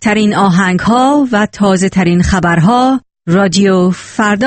بهترین آهنگ‌ها و تازه‌ترین خبرها رادیو فردا.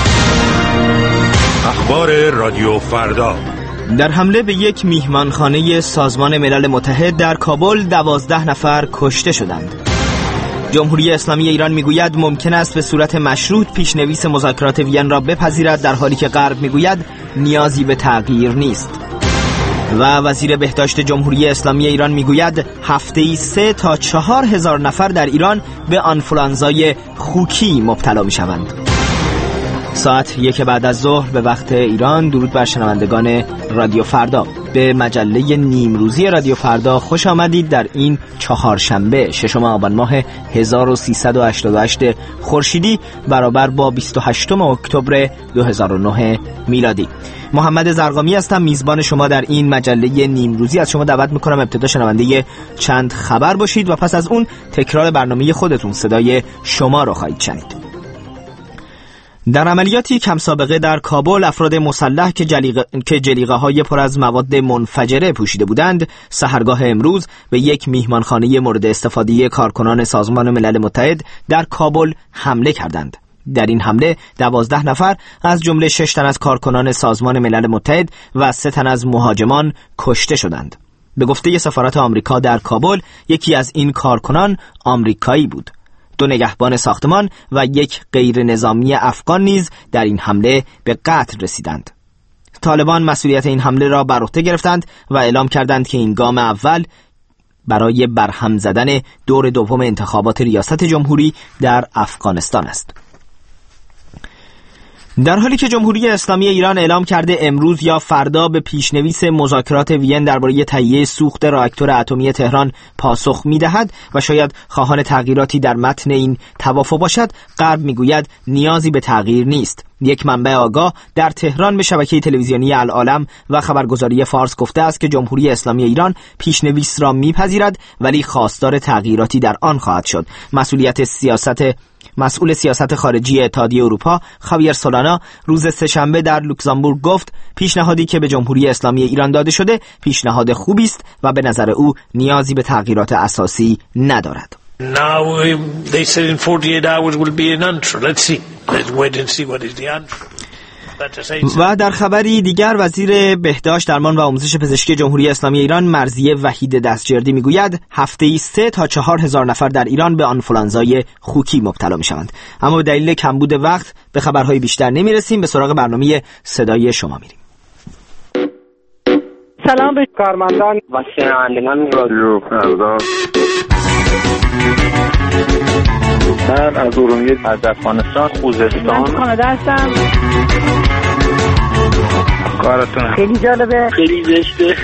اخبار رادیو فردا. در حمله به یک میهمانخانه سازمان ملل متحد در کابل 12 نفر کشته شدند. جمهوری اسلامی ایران میگوید ممکن است به صورت مشروط پیشنویس مذاکرات وین را بپذیرد، در حالی که غرب میگوید نیازی به تغییر نیست. و وزیر بهداشت جمهوری اسلامی ایران میگوید هفته‌ای 3 تا 4 هزار نفر در ایران به آنفولانزای خوکی مبتلا میشوند. ساعت 1 بعد از ظهر به وقت ایران. درود بر شنوندگان رادیو فردا. به مجله نیمروزی رادیو فردا خوش آمدید. در این چهارشنبه 6 آبان ماه 1388 خورشیدی برابر با 28 اکتبر 2009 میلادی. محمد زرقامی هستم، میزبان شما در این مجله نیمروزی. از شما دعوت میکنم ابتدا شنونده چند خبر باشید و پس از اون تکرار برنامه خودتون صدای شما رو خواهید شنید. در عملیاتی کم سابقه در کابل، افراد مسلح که جلیقه‌های پر از مواد منفجره پوشیده بودند، سحرگاه امروز به یک میهمانخانه مورد استفاده کارکنان سازمان ملل متحد در کابل حمله کردند. در این حمله 12 نفر از جمله 6 تن از کارکنان سازمان ملل متحد و 3 تن از مهاجمان کشته شدند. به گفته سفارت آمریکا در کابل، یکی از این کارکنان آمریکایی بود. 2 نگهبان ساختمان و 1 غیر نظامی افغان نیز در این حمله به قتل رسیدند. طالبان مسئولیت این حمله را بر عهده گرفتند و اعلام کردند که این گام اول برای برهم زدن دور دوم انتخابات ریاست جمهوری در افغانستان است. در حالی که جمهوری اسلامی ایران اعلام کرده امروز یا فردا به پیشنویس مذاکرات وین درباره تهیه سوخت راکتور اتمی تهران پاسخ می‌دهد و شاید خواهان تغییراتی در متن این توافق باشد، غرب می‌گوید نیازی به تغییر نیست. یک منبع آگاه در تهران به شبکه تلویزیونی العالم و خبرگزاری فارس گفته است که جمهوری اسلامی ایران پیشنویس را می‌پذیرد ولی خواستار تغییراتی در آن خواهد شد. مسئول سیاست خارجی اتحادیه اروپا خاویر سولانا روز سه‌شنبه در لوکزامبورگ گفت پیشنهادی که به جمهوری اسلامی ایران داده شده پیشنهاد خوبی است و به نظر او نیازی به تغییرات اساسی ندارد. Now they said in 48 hours will be an answer. Let's wait and see what is the answer. و در خبری دیگر وزیر بهداشت، درمان و آموزش پزشکی جمهوری اسلامی ایران مرضیه وحید دستجردی میگوید هفته‌ای 3 تا 4 هزار نفر در ایران به آنفولانزای خوکی مبتلا میشوند. اما به دلیل کمبود وقت به خبرهای بیشتر نمیرسیم. به سراغ برنامه صدای شما میریم. سلام به کارمندان و شنوندگان رادیو فردا. من از ارومیه از افغانستان خوزستان کانادا هستم. کارتون خیلی جالبه، خیلی زشته.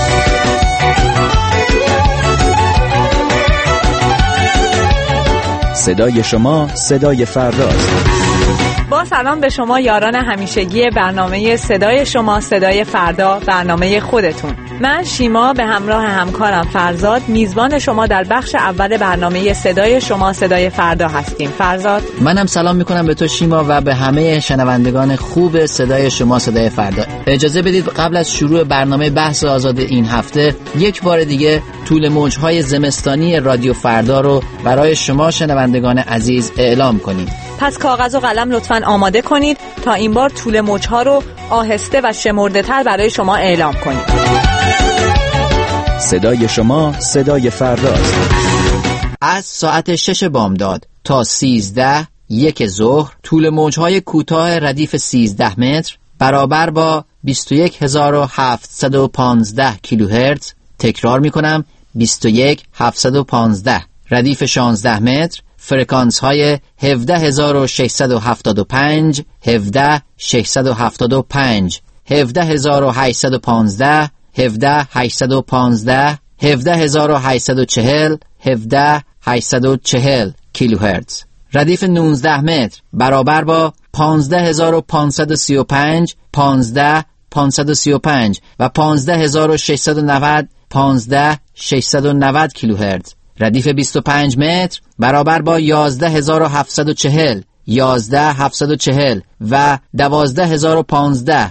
صدای شما صدای فرداست. با سلام به شما یاران همیشگی برنامه صدای شما صدای فردا، برنامه خودتون. من شیما به همراه همکارم فرزاد میزبان شما در بخش اول برنامه صدای شما صدای فردا هستیم. فرزاد، منم سلام میکنم به تو شیما و به همه شنوندگان خوب صدای شما صدای فردا. اجازه بدید قبل از شروع برنامه بحث آزاد این هفته یک بار دیگه طول موجهای زمستانی رادیو فردا رو برای شما شنوندگان عزیز اعلام کنیم. پس کاغذ و قلم لطفاً آماده کنید تا این بار طول موجها رو آهسته و شمرده تر برای شما اعلام کنیم. صدای شما صدای فرداست. از ساعت 6 بامداد تا 13 یک ظهر طول موجهای کوتاه ردیف 13 متر برابر با 21715 کیلوهرتز، تکرار میکنم 21715، ردیف 16 متر، فرکانس های 17675 17675 17815 17815 17840 17840 کیلوهرتز، ردیف 19 متر برابر با 15535 15535 و 15690 15690 کیلوهرتز، ردیف 25 متر برابر با 11740 11740 و 12015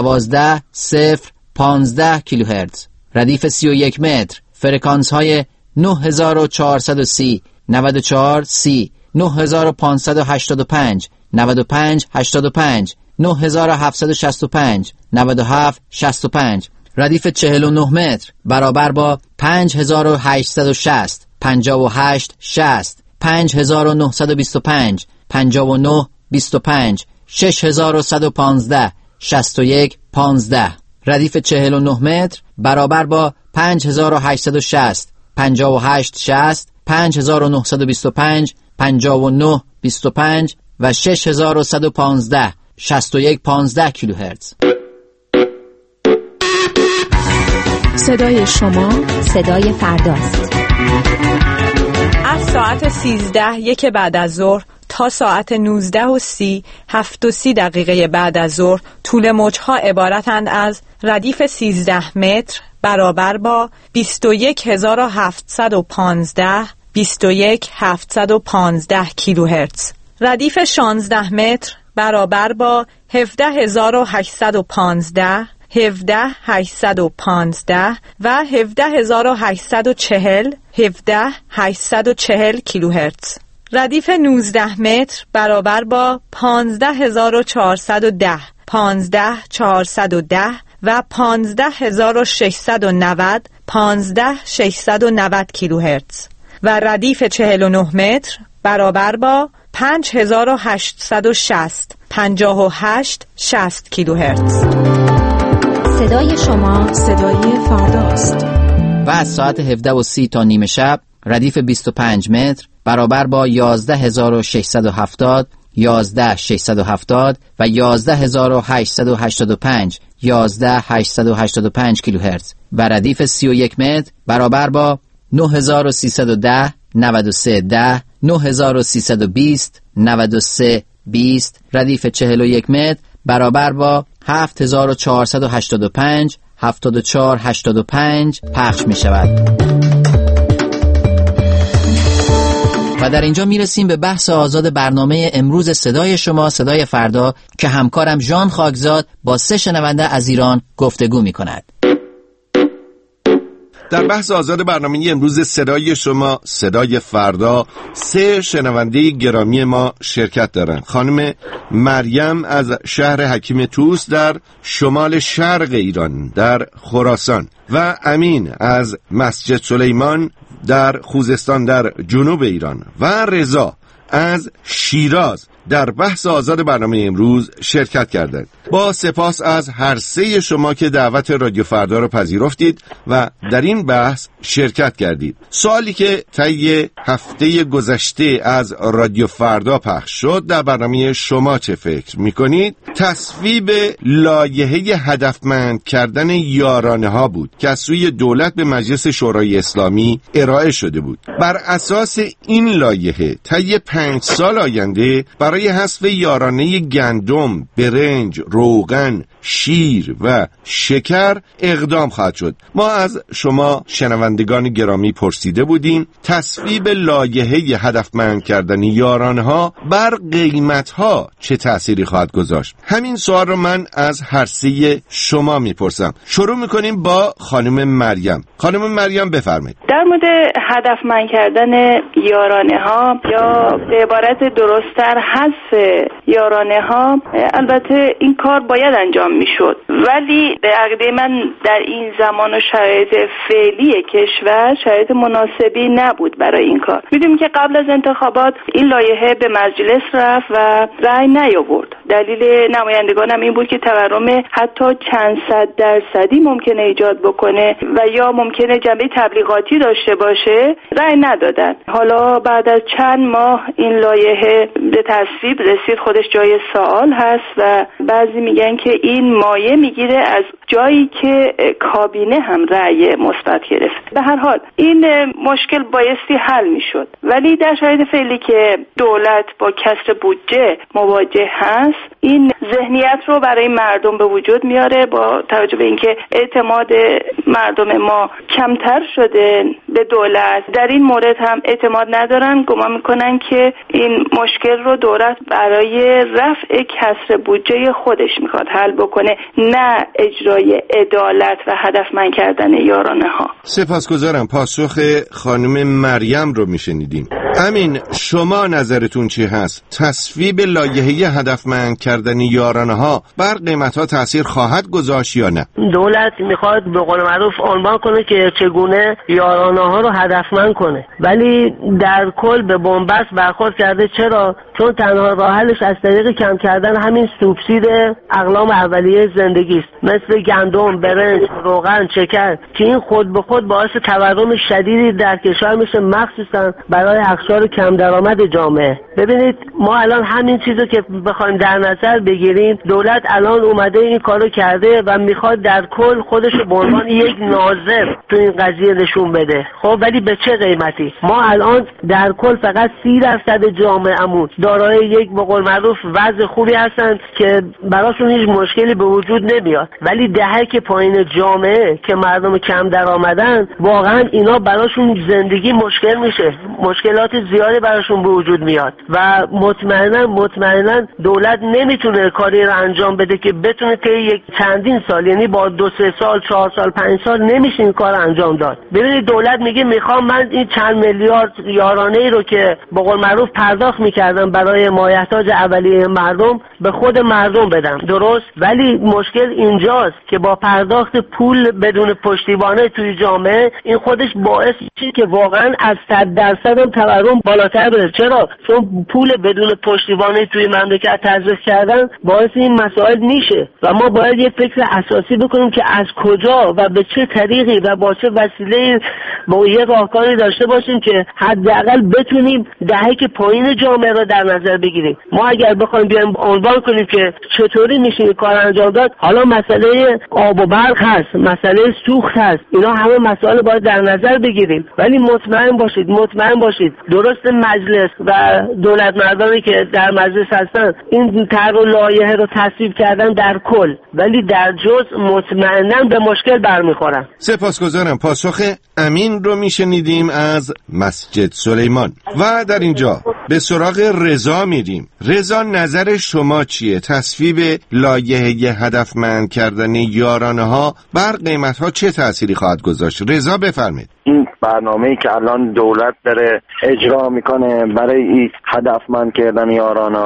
12015 کیلوهرتز، ردیف 31 متر، فرکانس های 9430 94 30 9585 95 85 9765 97 65. ردیف 49 متر برابر با 5860 58 60 5925 59 25 6115 61 15. ردیف 49 متر برابر با 5860 58 60 5925 59 25 و 6115 61 15 کیلوهرتز. صدای شما صدای فرداست. از ساعت 13:01 بعد از ظهر تا ساعت 19:30 7:30 بعد از ظهر طول موج‌ها عبارتند از ردیف 13 متر برابر با 21715 21715 کیلوهرتز. ردیف 16 متر برابر با 17815 17815 و 17840 17840 کیلوهرتز. ردیف 19 متر برابر با 15410 15410 و 15690 15690 کیلوهرتز و ردیف 49 متر برابر با 5860 58 60 کیلوهرتز. صدای شما صدای فرداست. و از ساعت 17:30 تا نیمه شب ردیف 25 متر برابر با 11670 11670 و 11885 11885 کیلوهرتز و ردیف 31 متر برابر با 9310 9310 9320 9320. ردیف 41 متر برابر با 7485 7485 پخش می شود. و در اینجا می رسیم به بحث آزاد برنامه امروز صدای شما صدای فردا که همکارم ژان خاکزاد با 3 شنونده از ایران گفتگو می کند. در بحث آزاد برنامه امروز صدای شما صدای فردا 3 شنونده گرامی ما شرکت دارند. خانم مریم از شهر حکیم طوس در شمال شرق ایران در خراسان و امین از مسجد سلیمان در خوزستان در جنوب ایران و رضا از شیراز در بحث آزاد برنامه امروز شرکت کردند. با سپاس از هر 3 شما که دعوت رادیو فردا رو پذیرفتید و در این بحث شرکت کردید. سوالی که طی هفته گذشته از رادیو فردا پخش شد در برنامه شما چه فکر میکنید؟ تصویب لایحه هدفمند کردن یارانه ها بود که از سوی دولت به مجلس شورای اسلامی ارائه شده بود. بر اساس این لایحه طی 5 سال آینده برای حذف یارانه گندم، برنج، روغن، شیر و شکر اقدام خواهد شد. ما از شما شنوندگان گرامی پرسیده بودیم تصویب لایحه هدفمند کردن یارانه ها بر قیمت ها چه تأثیری خواهد گذاشت. همین سوال رو من از هر 3 شما میپرسم. شروع میکنیم با خانم مریم. خانم مریم بفرمایید. در مورد هدفمند کردن یارانه ها یا به عبارت درست‌تر حذف یارانه ها، البته این کار باید انجام میشد، ولی به عقیده من در این زمان و شرایط فعلی کشور شرایط مناسبی نبود برای این کار. میدونیم که قبل از انتخابات این لایحه به مجلس رفت و رأی نیاورد. دلیل نمایندگان هم این بود که تورم حتی چند صد درصدی ممکنه ایجاد بکنه و یا ممکنه جنبه تبلیغاتی داشته باشه، رأی ندادن. حالا بعد از چند ماه این لایحه به تصویب رسید، خودش جای سوال هست و بعضی میگن که این مایه میگیره از جایی که کابینه هم رأی مثبت گرفت. به هر حال این مشکل بایستی حل میشد، ولی در شرایط فعلی که دولت با کسر بودجه مواجه هست این ذهنیت رو برای مردم به وجود میاره. با توجه به اینکه اعتماد مردم ما کمتر شده به دولت، در این مورد هم اعتماد ندارن. گمان میکنن که این مشکل رو دولت برای رفع کسر بودجه خودش میخواد حل بکنه، نه اجرای عدالت و هدفمند کردن یارانه ها. سپاسگزارم. پاسخ خانم مریم رو میشنیدیم. امین، شما نظرتون چی هست؟ تصویب لایحه هدفمند کردن یارانه ها بر قیمت ها تاثیر خواهد گذاشت یا نه؟ دولت میخواد به قول معروف عنوان کنه که چگونه یارانه ها رو هدفمند کنه، ولی در کل به بنبست برخورد کرده. چرا؟ چون تنها راه حلش از طریق کم کردن همین سوبسید اقلام اولیه زندگی است، مثل گندم، برنج، روغن، شکر، که این خود به خود باعث تورم شدیدی در کشور میشه، مخصوصا برای اقشار کم درآمد جامعه. ببینید ما الان همین چیزو که بخوایم در نظر بگیریم، دولت الان اومده این کارو کرده و میخواد در کل خودش به عنوان یک ناظر تو این قضیه نشون بده. خب ولی به چه قیمتی؟ ما الان در کل فقط 30% جامعهمون دارای یک به قول معروف وضع خوبی هستن که براشون هیچ مشکلی به وجود نمیاد، ولی دهک پایین جامعه که مردم کم درآمدن، واقعا اینا براشون زندگی مشکل میشه، مشکلات زیادی براشون به وجود میاد و مطمئنا دولت نمیتونه کاری رو انجام بده که بتونه که یک چندین سال، یعنی با 2-3 سال 4 سال 5 سال نمیشه این کار انجام داد. ببینید دولت میگه میخوام من این چند میلیارد یارانه ای رو که به قول معروف پرداخت میکردم برای مایحتاج اولیه مردم به خود مردم بدم، درست؟ ولی مشکل اینجاست که با پرداخت پول بدون پشتیبانی توی جامعه، این خودش باعث میشه که واقعا از 100% هم تورم بالاتر بره. چرا؟ چون پول بدون پشتیبانی توی مملکت تزریق کردن باعث این مسائل میشه و ما باید یه فکر اساسی بکنیم که از کجا و به چه طریقی و با چه وسیله با یه راهکاری داشته باشیم که حداقل بتونیم دهک پایین جامعه رو در نظر بگیریم. ما اگر بخوایم بیایم عنوان کنیم که چطوری میشه این کار انجام داد، حالا مسئله آب و برق هست، مسئله سوخت هست، اینا همه مسائل باید در نظر بگیریم. ولی مطمئن باشید درست مجلس و دولت مردانی که در مجلس هستن این طرح و لایحه رو تصویب کردن در کل، ولی در جزء مطمئنا به مشکل برمیخورن. سپاسگزارم. پاسخ امین رو میشنیدیم از مسجد سلیمان. و در اینجا به سراغ رضا میریم. رضا، نظر شما چیه؟ تصویب لایحه هدفمند کردن یارانه ها بر قیمت ها چه تأثیری خواهد گذاشت؟ رضا بفرمایید. این برنامه‌ای که الان دولت داره اجرا میکنه برای این هدفمند کردن یارانه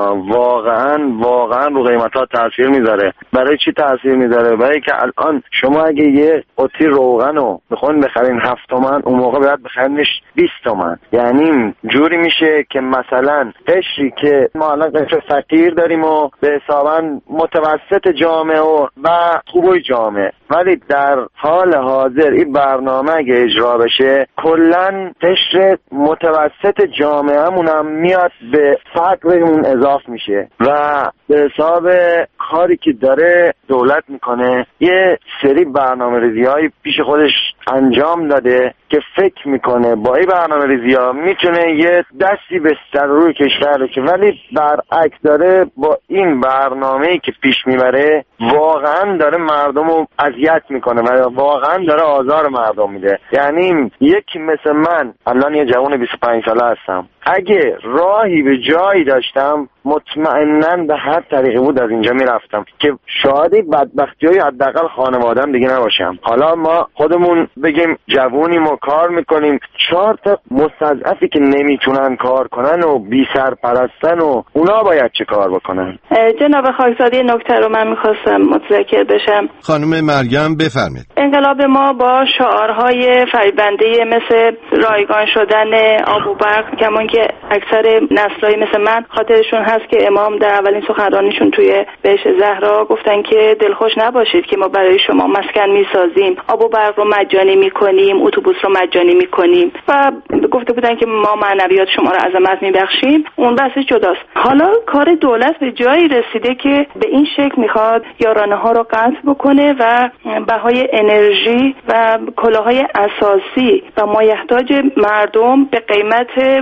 واقعا رو قیمت ها تاثیر میذاره. برای چی تاثیر میذاره؟ برای که الان شما اگه یه قطی روغن رو بخواید بخرین 7 تومن، اون موقع باید بخرینش 20 تومن. یعنی جوری میشه که مثلا قشری که ما الان قشر فقیر داریم و به حساباً متوسط جامعه و خوبای جامعه، ولی در حال حاضر این برنامه اگه اجرا بشه کلن قشر متوسط جامعهمون هم میاد به فقرمون اضافه میشه و به حساب کاری که داره دولت میکنه یه سری برنامه‌ریزی‌های پیش خودش انجام داده که فکر میکنه با این برنامه‌ریزی‌ها میتونه یه دستی به سر روی کشور بشه، ولی برعکس داره با این برنامه‌ای که پیش میبره واقعا داره مردم رو اذیت میکنه و واقعا داره آزار مردم میده. یعنی یکی مثل من الان یه جوان 25 ساله هستم، اگه راهی به جایی داشتم مطمئناً به هر طریقی بود از اینجا میرفتم که شاید بدبختی‌های حداقل خانواده‌ام دیگه نباشم. حالا ما خودمون بگیم جوونیم و کار میکنیم، 4 تا مستضعفی که نمیتونن کار کنن و بی سرپرستن و اونا باید چه کار بکنن؟ جناب خاکزاده، نکته رو من میخواستم متذکر بشم. خانم مریم بفرمایید. انقلاب ما با شعارهای فریبنده مثل رایگان شدن آب و برق، کمان که اکثر نسل‌های مثل من خاطرشون هست که امام در اولین سخنرانیشون توی بهشت زهرا گفتن که دلخوش نباشید که ما برای شما مسکن میسازیم، آب و برق رو مجانی میکنیم، اتوبوس رو مجانی میکنیم و گفته بودن که ما معنویات شما رو عظمت میبخشیم. اون بحث جداست. حالا کار دولت به جایی رسیده که به این شکل میخواد یارانه ها رو قطع بکنه و بهای انرژی و کالاهای اساسی و مایحتاج مردم به قیمت واقعی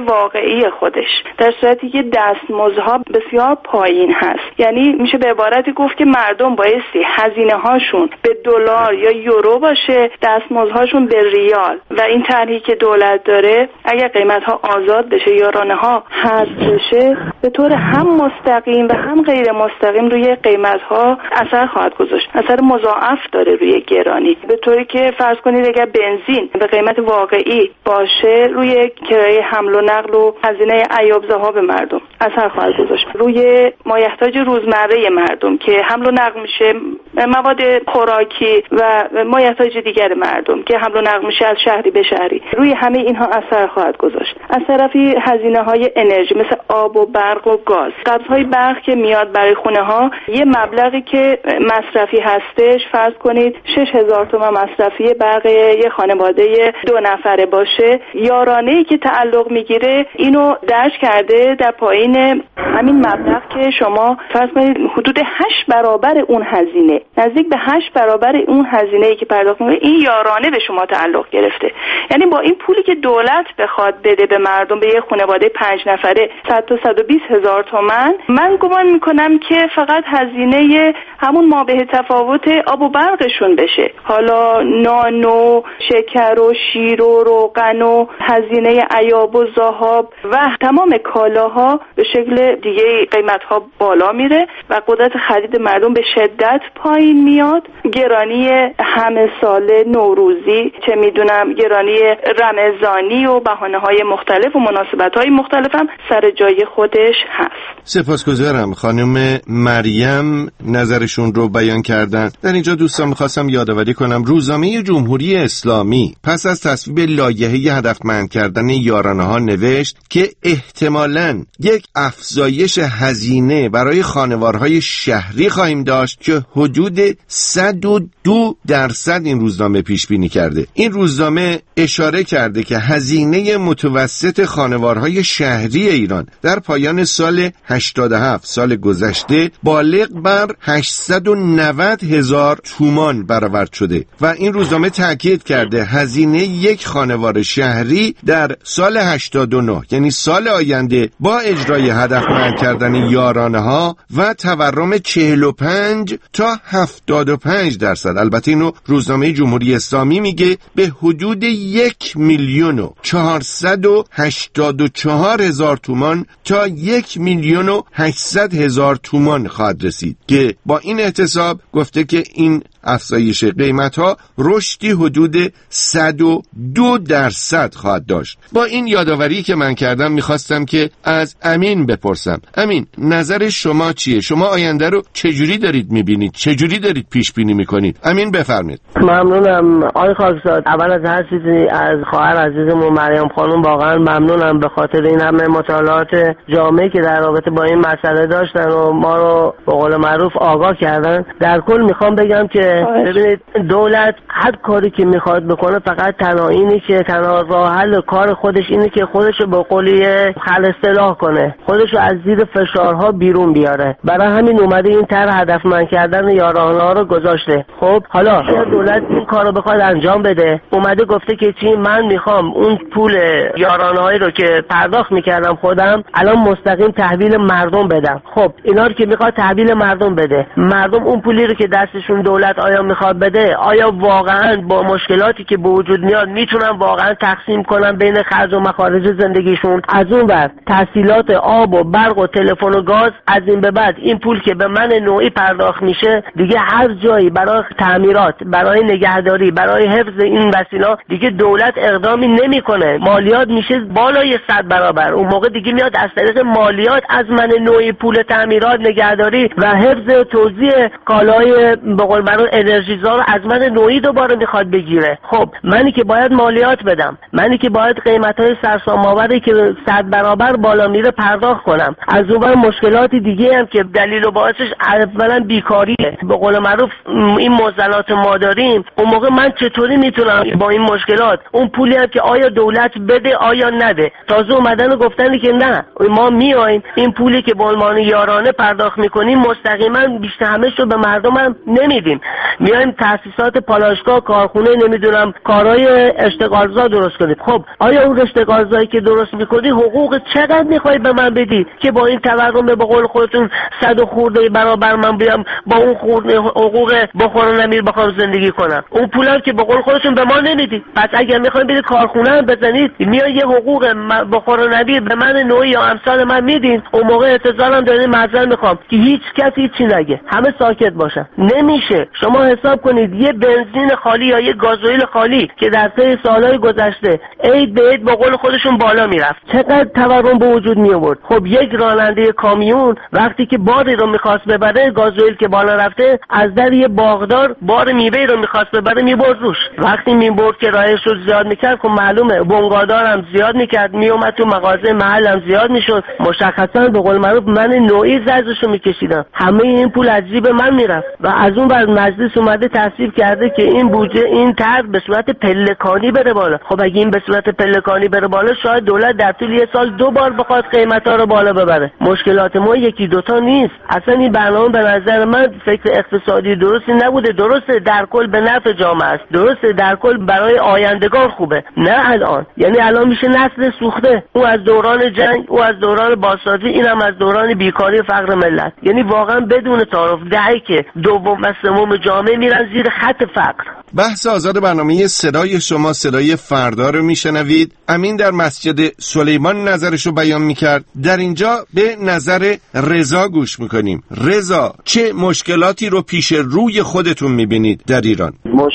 واقعی خودش، در صورتی که دستمزدها بسیار پایین هست. یعنی میشه به عبارتی گفت که مردم بایستی هزینه هاشون به دلار یا یورو باشه، دستمزدهاشون به ریال، و این طرحی که دولت داره اگر قیمت ها آزاد بشه، یارانه ها حذف بشه، به طور هم مستقیم و هم غیر مستقیم روی قیمت ها اثر خواهد گذاشت. اثر مضاعف داره روی گرانی، به طوری که فرض کنید اگر بنزین به قیمت واقعی باشه، روی کرایه حمل و نقل و هزینه عیاب ذهاب مردم اثر خواهد گذاشت. روی مایحتاج روزمره مردم که حمل و نقل میشه، مواد خوراکی و مایحتاج دیگر مردم که حمل و نقل میشه از شهری به شهری، روی همه اینها اثر خواهد گذاشت. از طرفی هزینه های انرژی مثل آب و برق و گاز، قبض‌های برق که میاد برای خونه ها، یه مبلغی که مصرفی هستش، فرض کنید 6000 تومان مصرفی برق یه خانواده 2 نفره باشه، یارانه‌ای که تعلق میگیره اینو درج کرده در پایین همین مبلغ که شما فرض کنید حدود 8 برابر اون هزینه، نزدیک به 8 برابر اون هزینه‌ای که پرداخت می‌کنید، این یارانه به شما تعلق گرفته. یعنی با این پولی که دولت بخواد بده به مردم، به یه خانواده 5 نفره 100 تا 120 هزار تومان، من گمان میکنم که فقط هزینه همون مابه تفاوت آب و برقشون بشه. حالا نان و شکر و شیر و روغن و هزینه عیاب و ذهاب و تمام کالاها به شکل دیگه قیمتها بالا میره و قدرت خرید مردم به شدت پایین میاد. گرانی همه ساله نوروزی، چه میدونم گرانی رمضانی و بهانه‌های مختلف و مناسبت‌های مختلف هم سر جای خودش هست. سپاسگزارم. خانم مریم نظرشون رو بیان کردن. در اینجا دوستان میخواستم یادآوری کنم روزنامه جمهوری اسلامی پس از تصویب لایحه هدفمند کردن یارانه‌ها نوشت که احتمالاً یک افزایش هزینه برای خانوارهای شهری خواهیم داشت که حدود 102% این روزنامه پیش بینی کرده. این روزنامه اشاره کرده که هزینه متوسط خانوارهای شهری ایران در پایان سال 87 سال گذشته بالغ بر 890,000 تومان برآورد شده و این روزنامه تاکید کرده هزینه یک خانوار شهری در سال 89 یعنی سال آینده با اجرای هدفمند کردن یارانه‌ها و تورم 45 تا 75%، البته اینو روزنامه جمهوری اسلامی میگه، به حدود 1,484,000 تومان تا 1,800,000 تومان خواهد رسید که با این احتساب گفته که این افزایش قیمت‌ها رشدی حدود 102% خواهد داشت. با این یادآوری که من کردم میخواستم که از امین بپرسم. امین، نظر شما چیه؟ شما آینده رو چجوری دارید میبینید؟ چجوری دارید پیش بینی میکنید؟ امین بفرمایید. ممنونم آقای خاکزاد. اول از هر چیزی از خواهر عزیزمون مریم خانم واقعا ممنونم به خاطر این همه مطالعات جامعی که در رابطه با این مسئله داشتن و ما رو به قول معروف آگاه کردن. در کل میخوام بگم که ببینید دولت هر کاری که میخواد بکنه فقط تنها اینه که تنها راه حل کار خودش اینه که خودشو به قولی خل اصلاح کنه، خودشو از زیر فشارها بیرون بیاره. برای همین اومده این طرح هدفمند کردن یارانه‌ها رو گذاشته. خب حالا دولت این کارو بخواد انجام بده، اومده گفته که چی، من میخوام اون پول یارانه‌هایی رو که پرداخت میکردم خودم الان مستقیم تحویل مردم بدم. خب اینا رو که میخواد تحویل مردم بده، مردم اون پولی رو که دستشون دولت آیا میخواد بده، آیا واقعا با مشکلاتی که به وجود میاد میتونن واقعا تقسیم کنن بین خرج و مخارج زندگیشون؟ از اون ور تحصیلات آب و برق و تلفن و گاز، از این به بعد این پول که به من نوعی پرداخت میشه دیگه هر جایی برای تعمیرات، برای نگهداری، برای حفظ این وسیله دیگه دولت اقدامی نمیکنه، مالیات میشه بالای 100 برابر. اون موقع دیگه میاد از طریق مالیات از من نوعی پول تعمیرات، نگهداری و حفظ و توزیع کالای به قول معروف انرژیزا رو از من نوعی دوباره میخواد بگیره. خب منی که باید مالیات بدم، منی که باید قیمت‌های سرسام‌آوری که 100 برابر بالا میره پرداخت کنم، از اون مشکلات دیگه هم که دلیل و باعثش اولا بیکاریه، به قول معروف این معضلات ما داریم، اون موقع من چطوری میتونم با این مشکلات اون پولی هم که آیا دولت بده آیا نده، تازه اومدن و گفتن که نه ما میایم این پولی که به عنوان یارانه پرداخت میکنیم مستقیما بیشتر همش رو به مردم هم نمیدیم. میایم تاسیسات پالایشگاه، کارخونه، نمیدونم کارهای اشتغالزا درست کنیم. خب آیا اون اشتغالزایی که درست میکنی حقوق چقدر میخوای به من بدی که با این تورم به قول خودتون 100 خورده برابر من بیام با اون خورده حقوق بخور و نمیر بخوام زندگی کنم؟ اون پولا که به قول خودتون به ما نمیدی. پس اگر میخواین برید کارخونه هم بزنید، میاد یه حقوق بخور و نمیر به من نوعی یا امثال من میدین، اون موقع اعتذارم دارین معذرت میخوام که هیچ کسی چی نگه، همه ساکت باشن. نمیشه. شما حساب کنید یه بنزین خالی یا یه گازوئیل خالی که در طی سالهای گذشته عید به عید با قول خودشون بالا میرفت، چقدر تورم به وجود می آورد. خب یک راننده کامیون وقتی که باری رو میخواست ببره، گازوئیل که بالا رفته، از در یه باغدار بار میوه رو میخواست ببره میبرد روش. وقتی میبرد که رایش رو زیاد میکرد، خب معلومه بنگادار هم زیاد میکرد، میومد تو مغازه محل هم زیاد میشد. مشخصا به قول معروف من نوعی زجرشو میکشیدم. همه این پول از جیب من میرفت و از اون بعد مجلس اومده تصویب کرده که این بودجه، این طرح به صورت پلکانی بره بالا. خب اگه این به صورت پلکانی بره بالا، شاید دولت در طول یه سال 2 بار بخواد قیمتا رو بالا ببره. مشکلات ما یکی دوتا نیست. اصلا این برنامه به نظر من فکر اقتصادی درستی نبوده. درسته در کل به نفع جامعه است، درسته در کل برای آیندگان خوبه، نه الان. یعنی الان میشه نسل سوخته، او از دوران جنگ، او از دوران بازسازی، اینم از دوران بیکاری فقر ملت. یعنی واقعا بدون تعارف دهی که دوم و سوم جامعه میرن زیر خط فقر. بحث آزاد برنامه صدای شما صدای فردا رو میشنوید. امین در مسجد سلیمان نظرشو بیان میکرد. در اینجا به نظر رضا گوش میکنیم. رضا، چه مشکلاتی رو پیش روی خودتون میبینید در ایران؟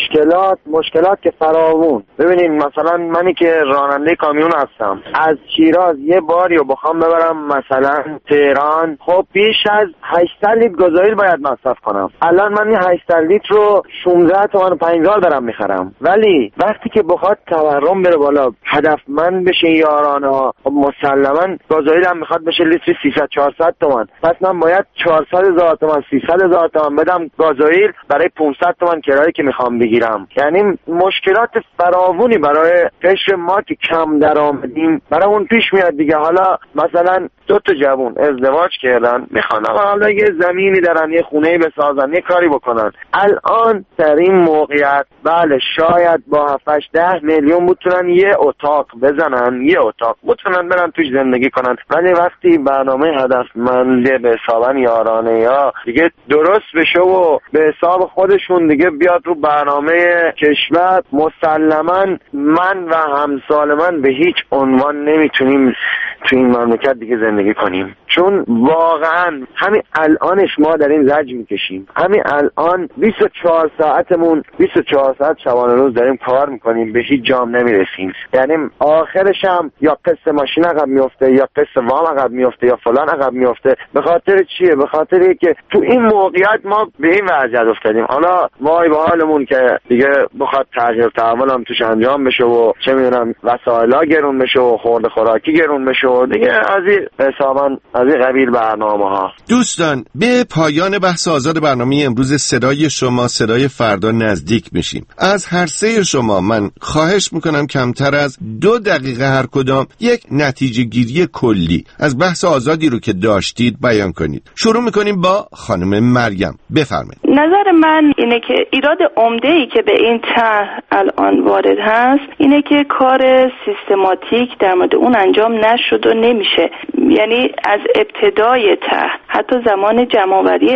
مشکلات که فراوون. ببینید مثلا منی که راننده کامیون هستم، از شیراز یه باری رو بخوام ببرم مثلا تهران، خب بیش از 800 لیتر گازوئیل باید مصرف کنم. الان من این 800 لیتر رو 16 تومن و 50 دارم میخرم. ولی وقتی که بخواد تورم بره بالا، هدفمند بشه یارانه ها، خب مسلما گازوئیل هم میخواد بشه لیتر 300-400 تومن. پس من باید 400,000 تومن 300,000 تومن بدم گازوئیل برای 500 تومن کرایه که میخوام بگیرم. یعنی مشکلات فراوونی برای قشر ما که کم درآمدیم برامون پیش میاد دیگه. حالا مثلا 2 تا جوون ازدواج کردن، میخوان حالا یه زمینی دارن، یه خونه‌ای بسازن، یه کاری بکنن. الان در این موقعیت بله شاید با 7-10 میلیون بتونن یه اتاق بزنن، یه اتاق بتونن برن توش زندگی کنن. ولی وقتی برنامه هدفمند به حساب یارانه یا دیگه درست بشه و به حساب خودشون دیگه بیاد رو برنامه کشور، مسلما من و همسال من به هیچ عنوان نمیتونیم تو این مملکت دیگه زندگی کنیم. چون واقعا همین الانش ما در این زجر میکشیم. همین الان 24 ساعتمون 24 ساعت شبانه روز داریم کار میکنیم، به هیچ جام نمیرسیم. یعنی آخرش هم یا قسط ماشین عقب میفته، یا قسط وام عقب میفته، یا فلان عقب میفته. به خاطر چیه؟ به خاطر که تو این موقعیت ما به این وضعیت افتادیم. حالا وای به حالمون که دیگه بخواد تغییر تحول هم توش انجام بشه و چه میدونم وسایلا گرون بشه و خورده خوراکی گرون بشه و دیگه از این حسابا از این قبیل برنامه ها. دوستان، به پایان بحث آزاد برنامه امروز صدای شما صدای فردا نزدیک میشیم. از هر سه شما من خواهش میکنم کمتر از 2 دقیقه هر کدام یک نتیجه گیری کلی از بحث آزادی رو که داشتید بیان کنید. شروع میکنیم با خانم مریم. بفرمایید. نظر من اینه که ایراد عمده‌ای که به این طرح الان وارد هست اینه که کار سیستماتیک در مورد اون انجام نشد و نمیشه. یعنی از ابتدای طرح حتی زمان جمع‌آوری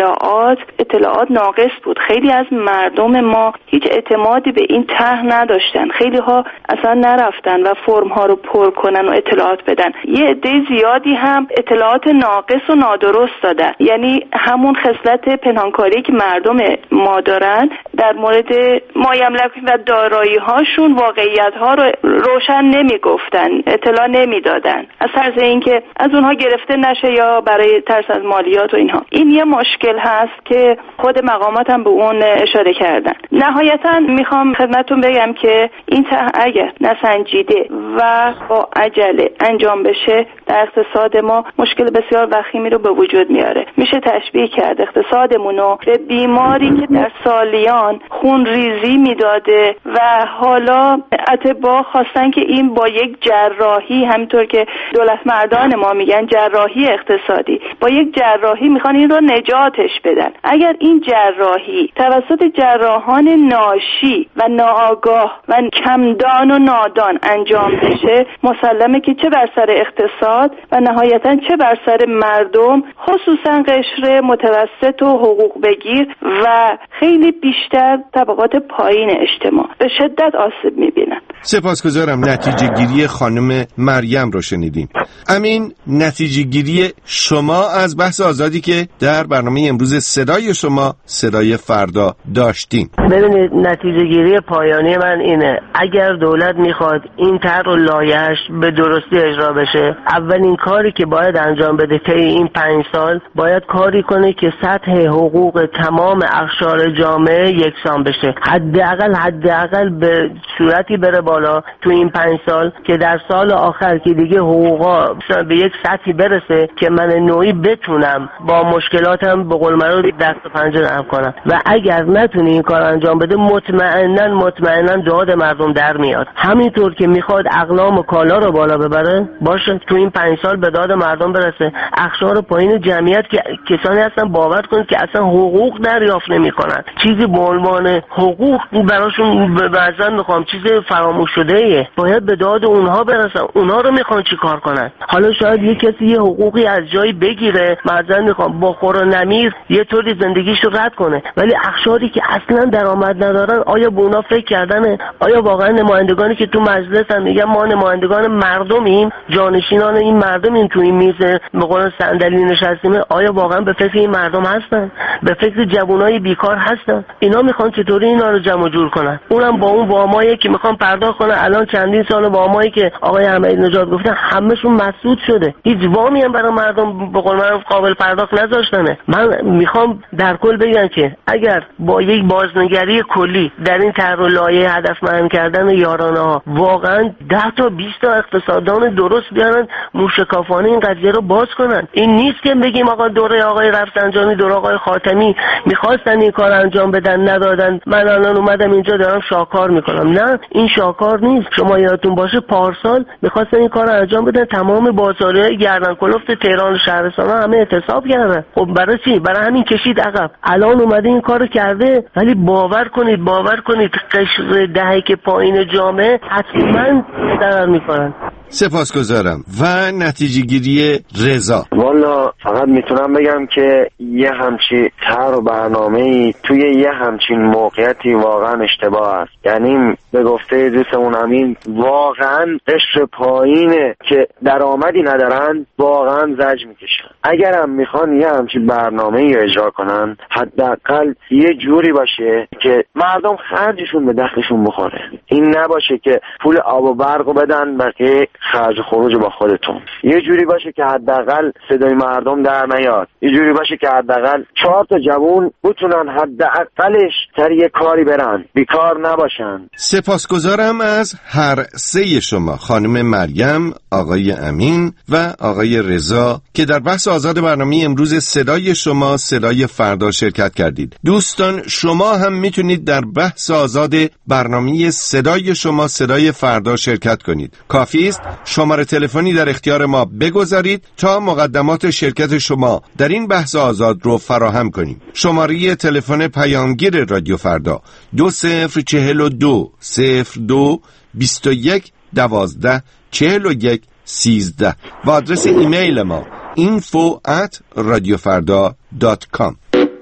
اطلاعات ناقص بود. خیلی از مردم ما هیچ اعتمادی به این طرح نداشتن. خیلی ها اصلا نرفتن و فرم ها رو پر کنن و اطلاعات بدن. یه عده زیادی هم اطلاعات ناقص و نادرست دادن. یعنی همون خصلت پنهانکاری که مردم ما دارن در مورد مایملک و دارایی هاشون واقعیت ها رو روشن نمیگفتن، اطلاع نمیدادن، از ترس اینکه از اونها گرفته نشه یا برای ترس از مالیات و اینها. این یه مشکل هست که خود مقامات هم به اون اشاره کردن. نهایتا میخوام خدمتتون بگم که این طرح اگر نسنجیده و با عجله انجام بشه در اقتصاد ما مشکل بسیار وخیمی رو به وجود میاره. میشه تشبیه کرد اقتصادمون رو به بیماری که در سالیان خون ریزی میداده و حالا اطباء خواستن که این با یک جراحی، همینطور که دولت مردان ما میگن جراحی اقتصادی، با یک جراحی میخوان این رو نجاتش بدن. اگر این جراحی توسط جراحان ناشی و ناآگاه و کمدان و نادان انجام بشه، مسلمه که چه بر سر اقتصاد و نهایتاً چه بر سر مردم، خصوصا قشر متوسط و حقوق بگیر و خیلی بیشتر طبقات پایین اجتماع به شدت آسیب میبینن. سپاسگزارم. نتیجه گیری خانم مریم رو شنیدیم. امین، نتیجه گیری شما از بحث آزادی که در برنامه امروز صدای شما صدای فردا داشتیم. ببینید، نتیجه گیری پایانی من اینه: اگر دولت میخواد این طرح و لایحه‌اش به درستی اجرا بشه، اولین کاری که باید انجام بده طی این 5 سال باید کاری کنه که سطح حقوق تمام اقشار جامعه یکسان بشه. حداقل به صورتی بره بالا تو این 5 سال که در سال آخر که دیگه حقوقا به یک سطحی برسه که من نوعی بتونم با مشکلاتم به قول معروف دست و پنجه نرم کنم. و اگر نتونی این کار انجام بده، مطمئنا داد مردم در میاد. همینطور که میخواد اقلام و کالا رو بالا ببره، باشه تو این 5 سال به داد مردم برسه. اقشار پایین جمعیت که کسانی هستن باور کنید که اصلا حقوق دریافت نمیکنن، چیزی به عنوان حقوق براشون بعضا میخوام چیز فراموش شده ایه. باید به داد اونها برسن. اونها رو میخوان چی کار کنن؟ حالا شاید یه کسی یه حقوقی از جایی بگیره، مثلا میخوام با خور و نمیر یه طوری زندگیشو رد کنه، ولی اقشاری که اصلا درآمد ندارن، آیا به اونا فکر کردنه؟ آیا واقعا نمایندگانی که تو مجلسن میگن ما نمایندگان مردمیم، جانشینان این مردمیم، تو این میز به قول صندلی نشستیم، آیا واقعا به فکر این مردم هستن؟ به فکر جوانای بیکار هستن؟ اینا میخوان چطوری اینا رو جمع جور کنن؟ اونم با اون وامایی که میخوان پرداخت کنن. الان چندین سال وامایی که آقای احمدی نژاد گفتن همه‌شون مسدود شده، هیچ وامی هم برای مردم به قول معروف قابل پرداخت نذاشتنه. من میخوام در کل بگم که اگر با یک بازنگری کلی در این طرح و لایحه هدفمند کردن یارانه‌ها واقعا 10 تا 20 تا اقتصاددان درست بیارن موشکافانه این قضیه رو باز کنن. این نیست که بگیم آقا دوره آقای رفسنجانی، دوره آقای خاتمی میخواستن این کار انجام بدن ندادن، من الان اومدم اینجا دارم شاکار میکنم. نه، این شاکار نیست. شما یادتون باشه پارسال میخواستن این کار انجام بدن، تمام بازاریای گردن کلفت تهران و شهرستان‌ها همه اعتصاب کردن. خب برای چی؟ برای همین کشید عقب. الان اومده این کارو کرده، ولی باور کنید قشر دهک پایین جامعه حتما ضرر میکنن. سپاسگزارم. و نتیجه گیری رضا. والا فقط میتونم بگم که یه همچین طرح و برنامه‌ای توی یه همچین موقعیتی واقعا اشتباه است. یعنی به گفته دوستمون امین، واقعا قشر پایینه که درآمدی ندارن واقعا زج میکشن. اگرم میخوان یه همچین برنامه‌ای اجرا کنن، حداقل یه جوری باشه که مردم خرجشون به دخلشون بخوره. این نباشه که پول آب و برق بدن بقیه خرج و خروج با خودتون. یه جوری باشه که حداقل صدای مردم در نیاد. یه جوری باشه که حداقل 4 تا جوون بتونن حداقلش سر یه کاری برن، بیکار نباشن. سپاسگزارم از هر سه شما، خانم مریم، آقای امین و آقای رضا، که در بحث آزاد برنامه امروز صدای شما صدای فردا شرکت کردید. دوستان، شما هم میتونید در بحث آزاد برنامه صدای شما صدای فردا شرکت کنید. کافی است شماره تلفنی در اختیار ما بگذارید تا مقدمات شرکت شما در این بحث آزاد رو فراهم کنیم. شماره تلفن پیامگیر رادیو فردا 2042 02 21 12 41 13 و آدرس ایمیل ما info@radiofarda.com.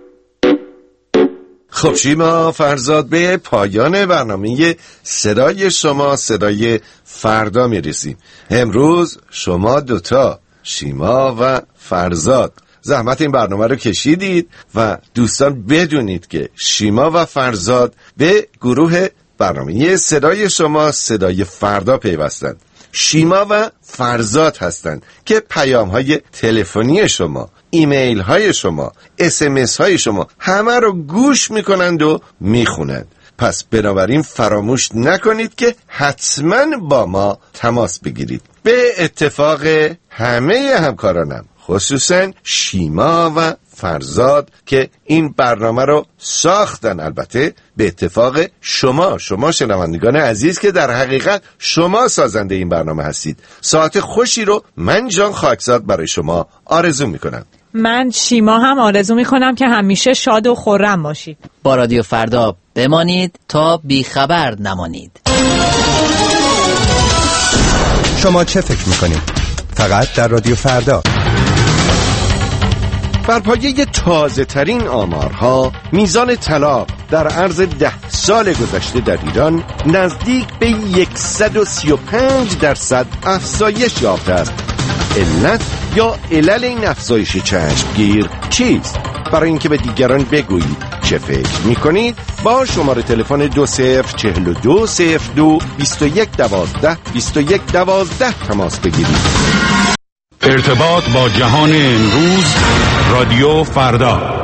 خب شیما فرزاد، به پایان برنامه صدای شما صدای فردا میرسیم. امروز شما دوتا، شیما و فرزاد، زحمت این برنامه رو کشیدید و دوستان بدونید که شیما و فرزاد به گروه برنامه صدای شما صدای فردا پیوستند. شیما و فرزاد هستند که پیام‌های تلفنی شما، ایمیل های شما، SMS های شما همه رو گوش میکنند و میخونند. پس بنابراین فراموش نکنید که حتما با ما تماس بگیرید. به اتفاق همه همکارانم، خصوصا شیما و فرزاد که این برنامه رو ساختن، البته به اتفاق شما شنوندگان عزیز که در حقیقت شما سازنده این برنامه هستید. ساعت خوشی رو من جان خاکزاد برای شما آرزو میکنم. من شیما هم آرزو میکنم که همیشه شاد و خرم باشید. با رادیو فردا بمانید تا بیخبر نمانید. شما چه فکر میکنید؟ فقط در رادیو فردا. بر پایه تازه ترین آمارها، میزان طلاق در عرض 10 سال گذشته در ایران نزدیک به 135% افزایش یافته است. علت یا علل این افزایش چشمگیر چیست؟ برای اینکه به دیگران بگویید چه فکر میکنید با شماره تلفن 2042022112 2112 تماس بگیرید. ارتباط با جهان امروز، رادیو فردا.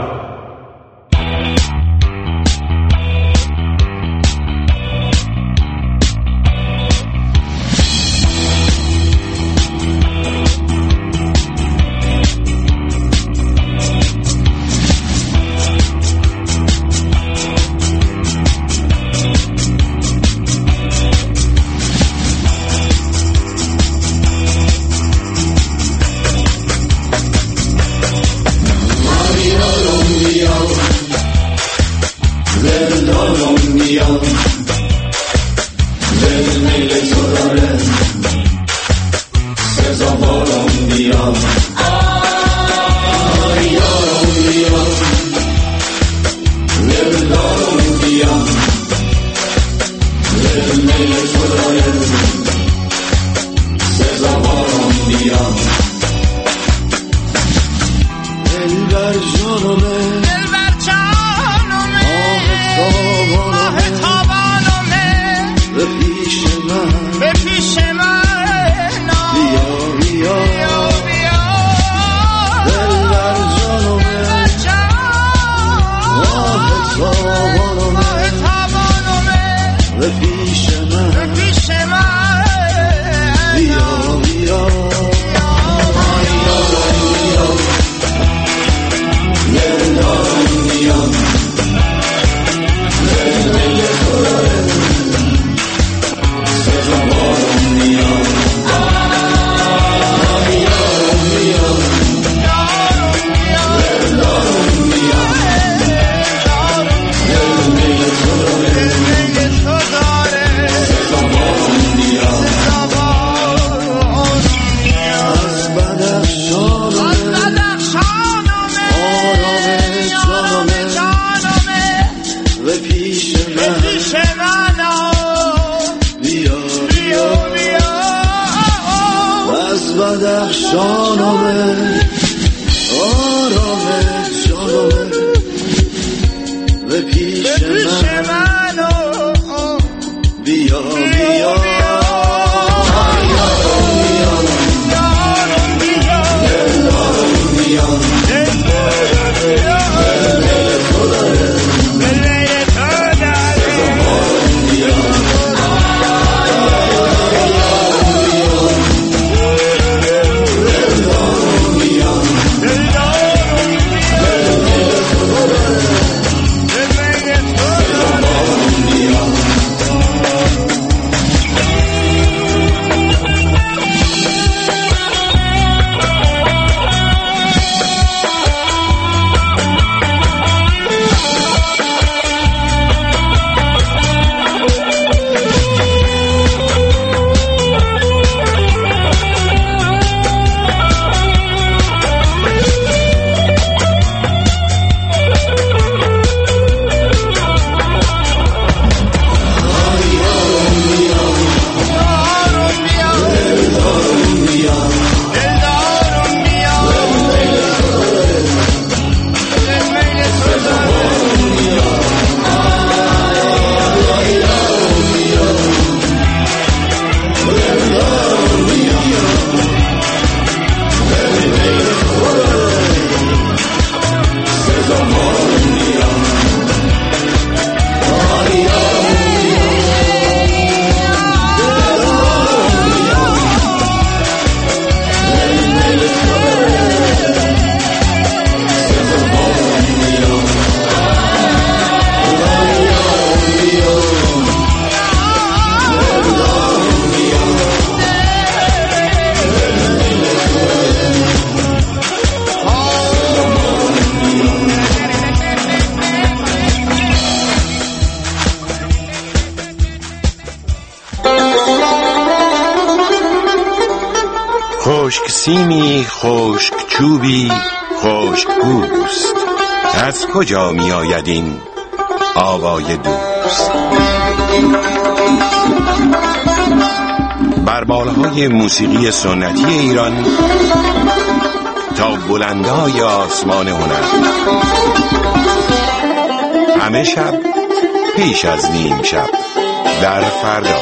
نسیمی خشک چوبی خشک پوست، از کجا می آید این آوای دوست؟ بر بالهای موسیقی سنتی ایران تا بلندای آسمان هنر، همه شب پیش از نیم شب در فردا.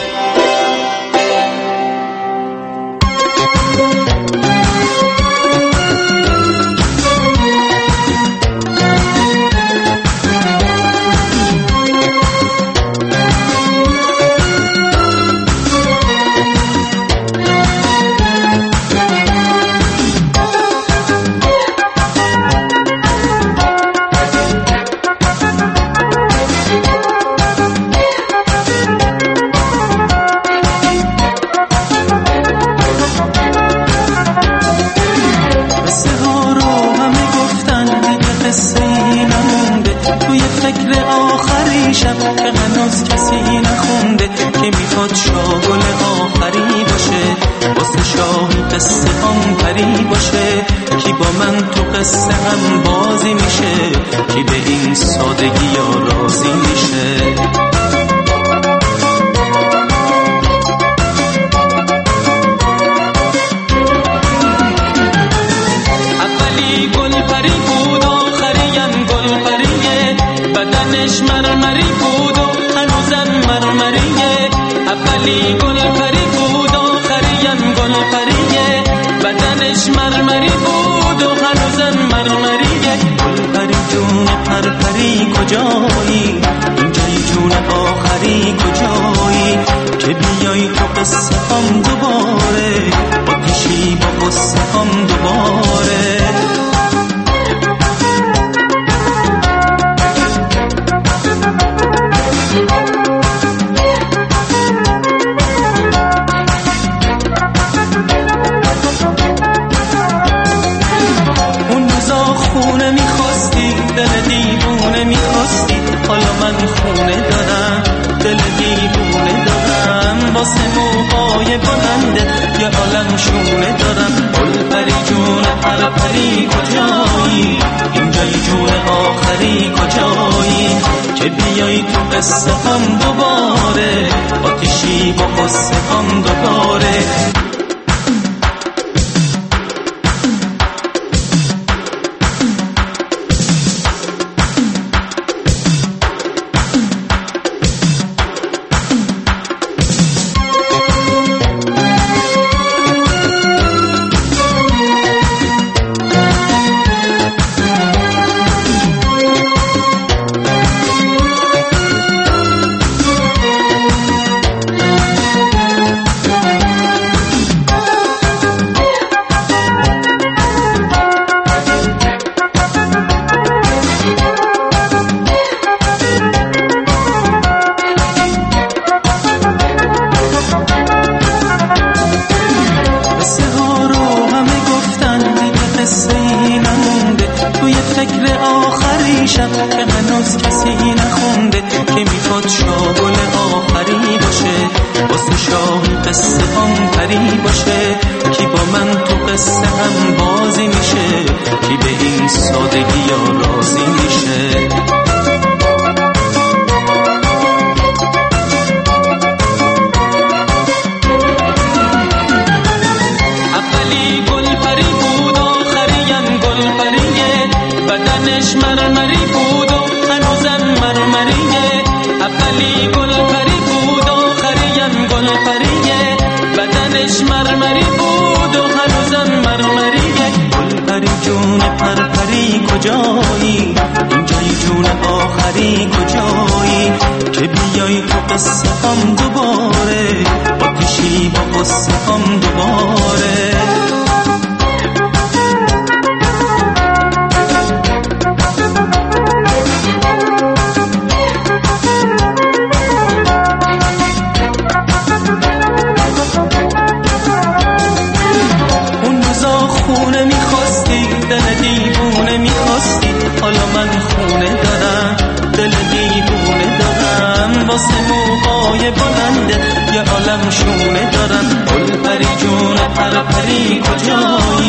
عالم شونه دارم گل پری جون پر پری کجایی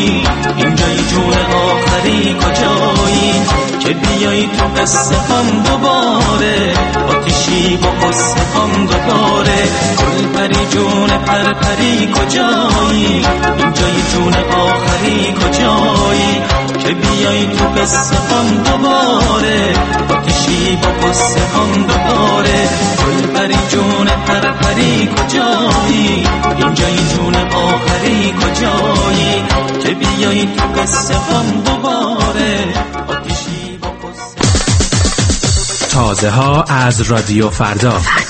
بیای تو قصه هم دوباره آتیشی با قصه هم دوباره گل پری جون پرپری کجایی اینجای جون آخری کجایی که بیای تو قصه هم دوباره آتیشی با قصه هم دوباره گل پری جون پرپری کجایی اینجای جون آخری کجایی که بیای تو قصه هم دوباره آتیشی با قصه. تازه ها از رادیو فردا.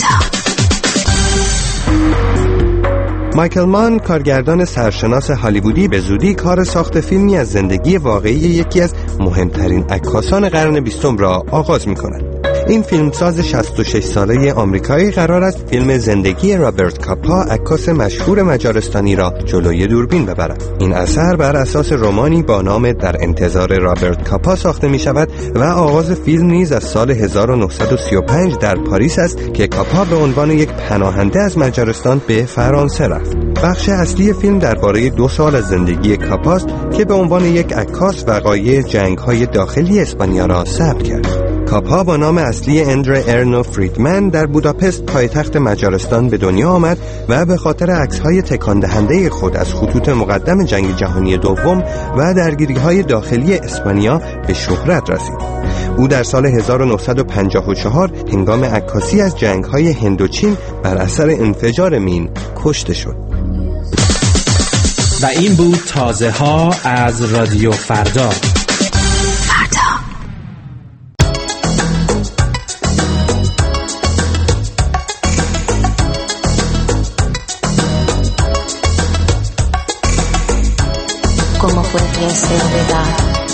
مایکل مان، کارگردان سرشناس هالیوودی، به زودی کار ساخت فیلمی از زندگی واقعی یکی از مهمترین عکاسان قرن 20 را آغاز می‌کند. این فیلمساز 66 ساله آمریکایی قرار است فیلم زندگی رابرت کاپا، عکاس مشهور مجارستانی را جلوی دوربین ببرد. این اثر بر اساس رمانی با نام در انتظار رابرت کاپا ساخته می شود و آغاز فیلم نیز از سال 1935 در پاریس است که کاپا به عنوان یک پناهنده از مجارستان به فرانسه رفت. بخش اصلی فیلم درباره 2 سال از زندگی کاپاست که به عنوان یک عکاس وقایع جنگ‌های داخلی اسپانیا را ثبت کرد. کاپا با نام اصلی اندره ارنو فریدمن در بوداپست پایتخت مجارستان به دنیا آمد و به خاطر عکس‌های تکان دهنده خود از خطوط مقدم جنگ جهانی دوم و درگیری‌های داخلی اسپانیا به شهرت رسید. او در سال 1954 هنگام عکاسی از جنگ‌های هندوچین بر اثر انفجار مین کشته شد. و این بود تازه ها از رادیو فردا. ¿Cómo puede ser verdad?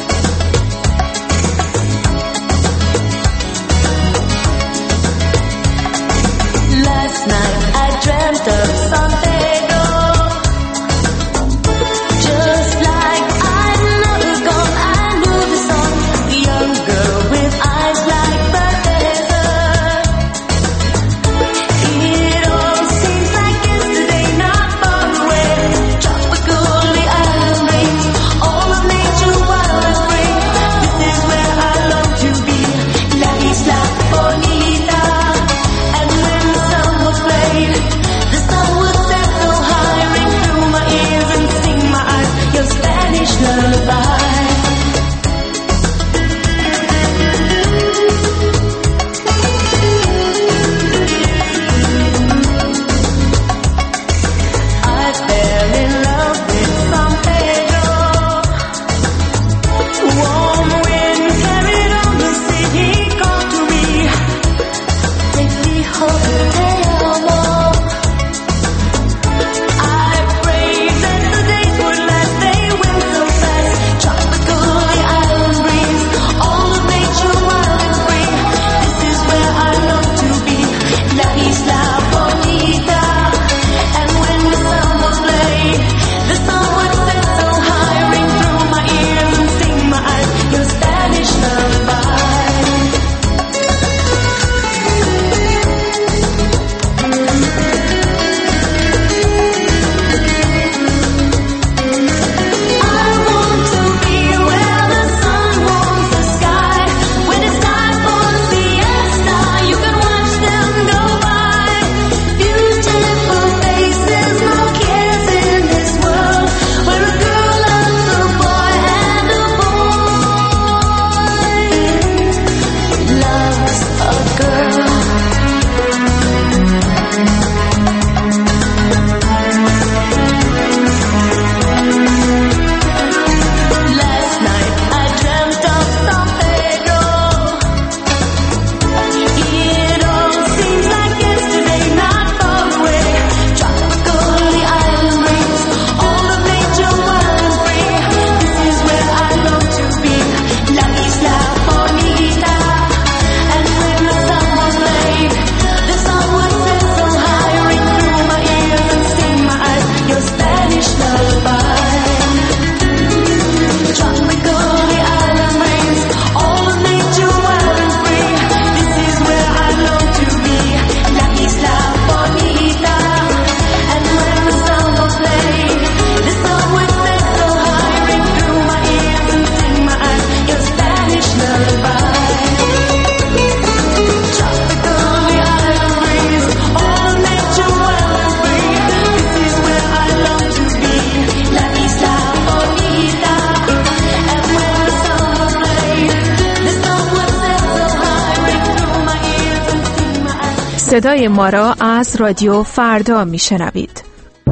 Last night I dreamt of San Pedro, just like I never gone. I knew the song, the young girl with eyes like the desert. It all seems like yesterday, not far away. Tropical, the island breeze, all of nature wild and free. This is where I long to be, La Isla Bonita. And when the sun was played, the sun would set صدای ما را از رادیو فردا میشنوید.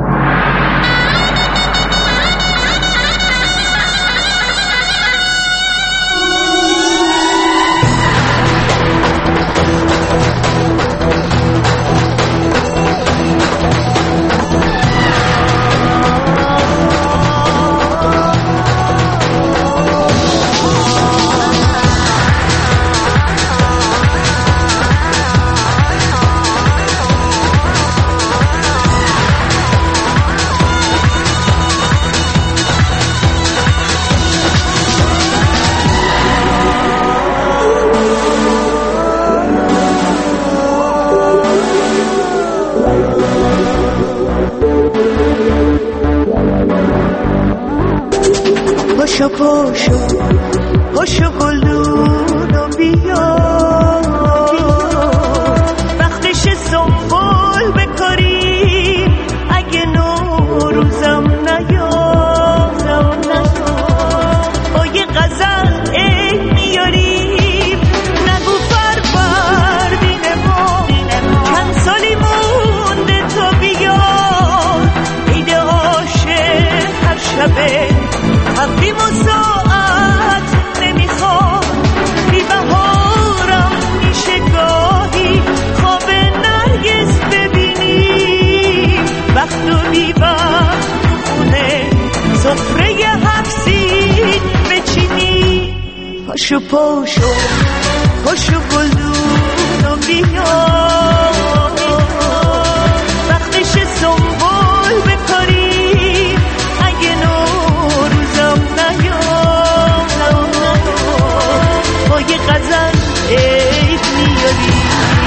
پاشو پاشو پاشو گلونو بیا وقتش سنبول بکاری اگه نوروزم نیام با یه غزل عید میاریم نگو فروردین ما چند سالی مونده تا بیا عید عاشق هر شبه تقویم و ساعت نمیخواد بی بهارم میشه گاهی خواب نرگس ببینی وقت و بی وقت خونه سفره هفسین بچینی پاشو پاشو پاشو گلونو بیا وقتش سنبول بکاری اگه نوروزم نیام با یه غزل عید میاری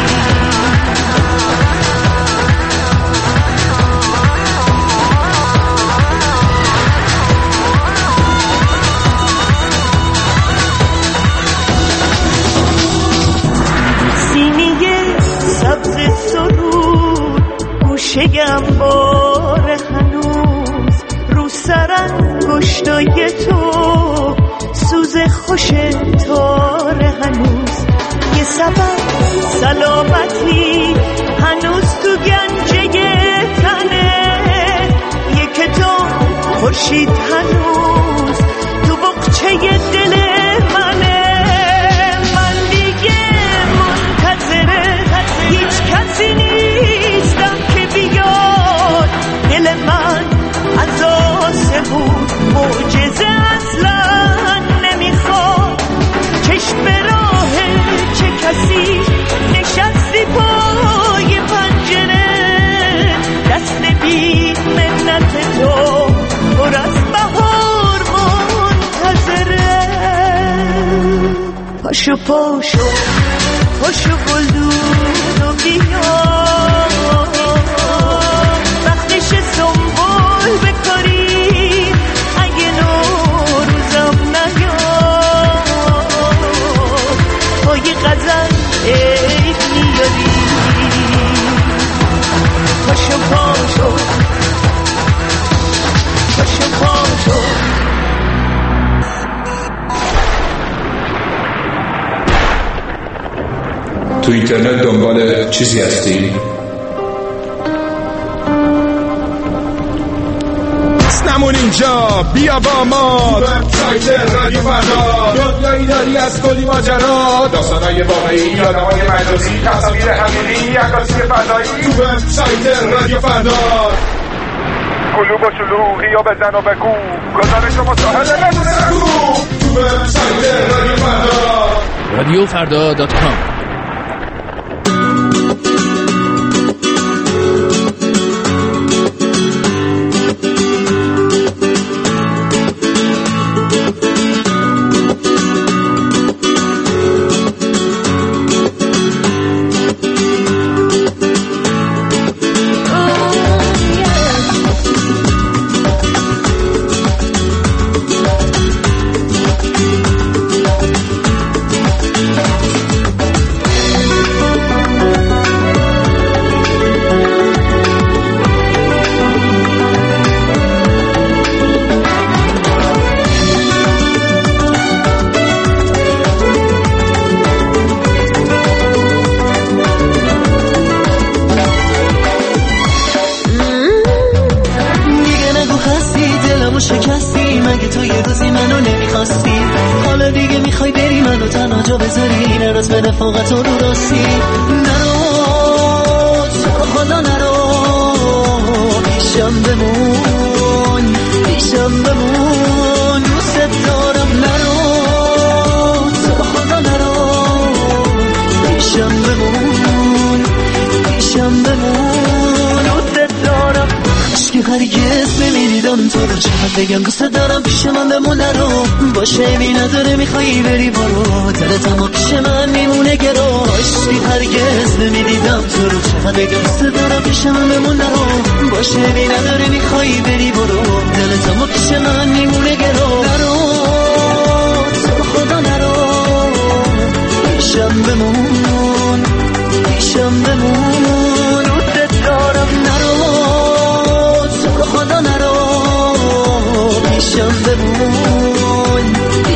سینیه سبز سرود گوشه‌ام باره هنوز رو سرانگشتای تو سوز خوش تاره هنوز یه سبب سلامتی هنوز تو گنجه تنه یه کتاب خورشید هنوز تو بقچه دل منه من دیگه منتظره هیچ کسی نیستم که بیاد دل من از آسمون معجزه اصلا نمیخواد چشم راه چه کسی نشستی پای پنجره دست بی منت تو پر از بهار منتظره پاشو پاشو پاشو گلونو بیا وقتش سنبول بکاری اگه نوروزم نیام با یه غزل عید میاری پاشو پاشو پاشو پاشو تو اینترنت دنبال چیزی هستی؟ نمون اینجا بیا با ما وبسایت رادیو فردا دنیایی داری از کلی ماجرا داستانای واقعی یادمای مجازی تصاویر حقیقی عکاسی فضایی تو وبسایت رادیو فردا کلوب و شلوغی و بزن و بگو گزارش و مصاحبه نگو تو وبسایت رادیو فردا radioffarda.com جا بذاری نرس به رفاقت و رو راستی نرو تو رو خدا نرو پیشم بمون دوست دارم نرو تو رو خدا نرو پیشم بمون دوست دارم عشقی هرگز نمیدیدم تو رو چقدر بگم دوست دارم پیش من بمون نرو باشه بی نداره میخوایی بری برو دلت اما پیش من میمونه گرو عشقی هرگز نمیدیدم تو رو چقدر بگم دوست دارم پیش من بمون نرو باشه بی نداره میخوایی بری برو دلت اما پیش من میمونه گرو نرو تو رو خدا نرو پیشم بمون دوست دارم نرو تو رو خدا نرو پیشم بمون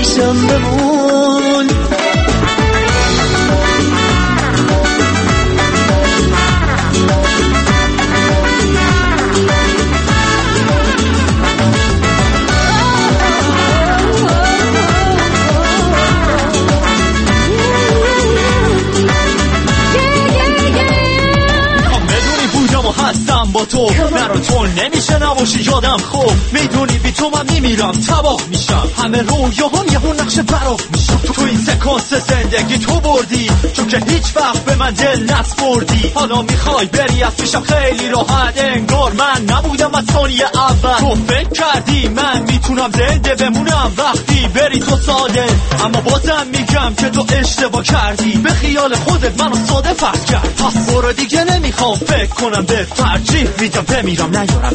هستم با تو نرو تو نمیشه نباشی یادم خوب میدونی بی تو من میمیرم تباه میشم همه رویاهام یه اون نقشه براق میشم تو این سکانس زندگی تو بردی چون که هیچ وقت به من دل نسپردی حالا میخوای بری از پیشم خیلی راحت انگار من نبودم از ثانیه اول تو فکر کردی من میتونم زنده بمونم وقتی بری تو ساده اما بازم میگم که تو اشتباه کردی به خیال خودت منو ساده فرض کرد پس برو دیگه نمیخوام فکر کنم به ترجیح میدم بمیرم نیارم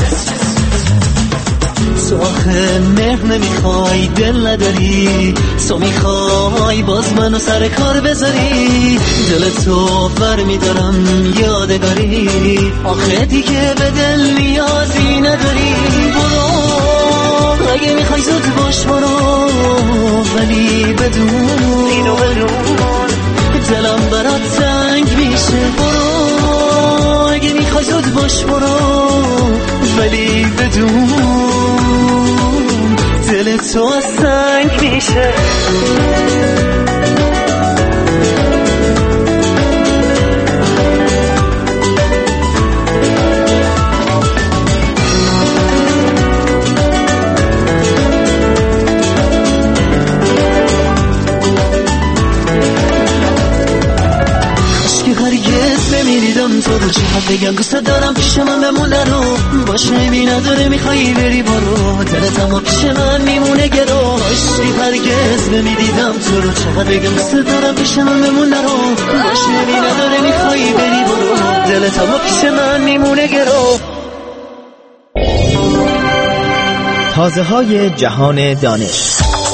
تو آخه مهر نمیخوای دل نداری تو میخوای باز منو سر کار بذاری دل تو بر میدارم یادگاری آخه دیگه به دل نیازی نداری برو اگه میخوای زود باش برو ولی بدون اینو بدون دلم برات تنگ میشه برو اگه میخوای زود باش برو ولی بدون دل تو سنگ میشه نمیدیدم تو رو چقدر بگم دوست دارم پیش من بمونه رو باشه بی نداره میخوایی بری برو دلت اما پیش من میمونه گرو عشقی هرگز نمیدیدم تو رو چقدر بگم دوست دارم پیش من بمونه رو باشه بی نداره میخوایی بری برو دلت اما پیش من میمونه گرو تازه های جهان دانش.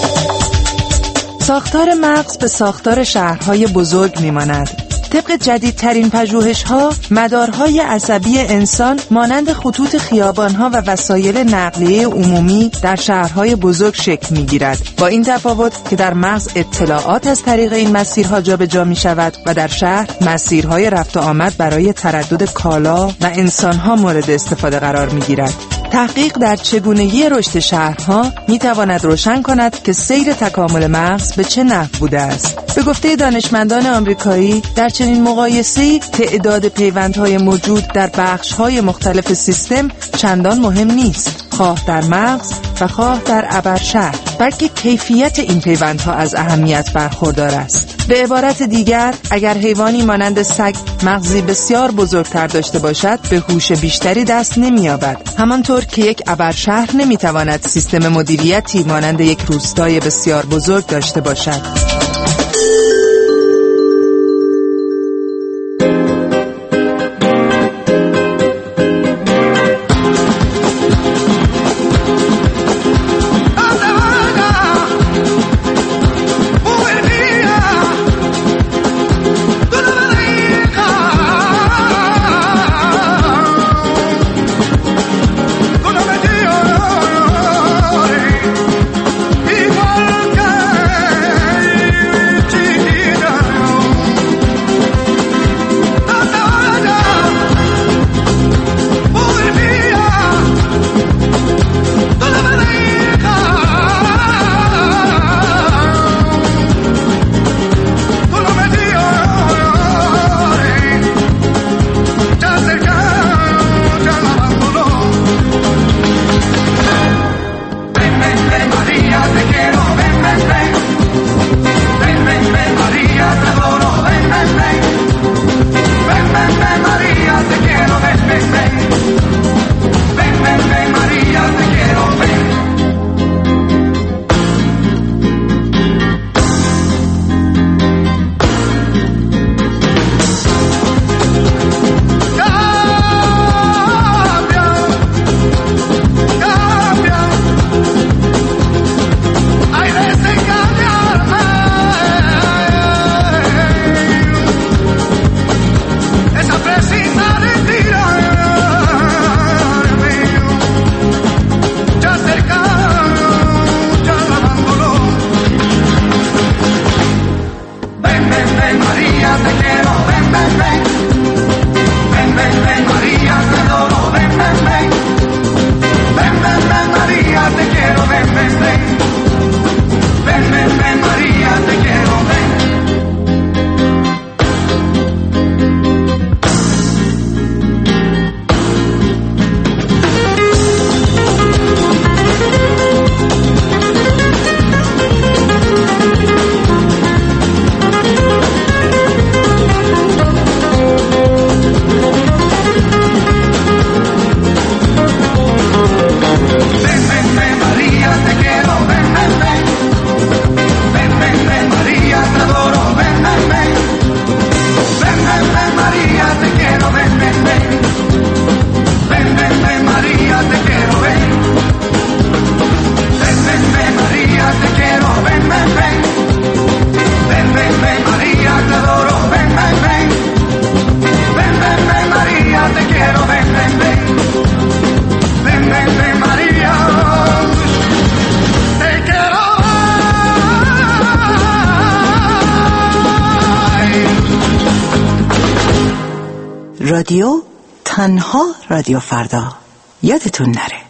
ساختار مغز به ساختار شهرهای بزرگ میماند. طبق جدیدترین پژوهش‌ها، مدارهای عصبی انسان مانند خطوط خیابان‌ها و وسایل نقلیه عمومی در شهرهای بزرگ شکل می‌گیرد. با این تفاوت که در مغز اطلاعات از طریق این مسیرها جابجا می‌شود و در شهر مسیرهای رفت و آمد برای تردد کالا و انسان‌ها مورد استفاده قرار می‌گیرد. تحقیق در چگونگی رشد شهرها می‌تواند روشن کند که سیر تکامل مغز به چه نحو بوده است. به گفته دانشمندان آمریکایی، در چنین مقایسه‌ای تعداد پیوندهای موجود در بخش‌های مختلف سیستم چندان مهم نیست، خواه در مغز و خواه در ابرشهر، بلکه کیفیت این پیوندها از اهمیت برخوردار است. به عبارت دیگر، اگر حیوانی مانند سگ مغزی بسیار بزرگتر داشته باشد، به هوش بیشتری دست نمی‌یابد. همانطور که یک ابرشهر نمی‌تواند سیستم مدیریتی مانند یک روستای بسیار بزرگ داشته باشد. رادیو، تنها رادیو فردا. یادتون نره.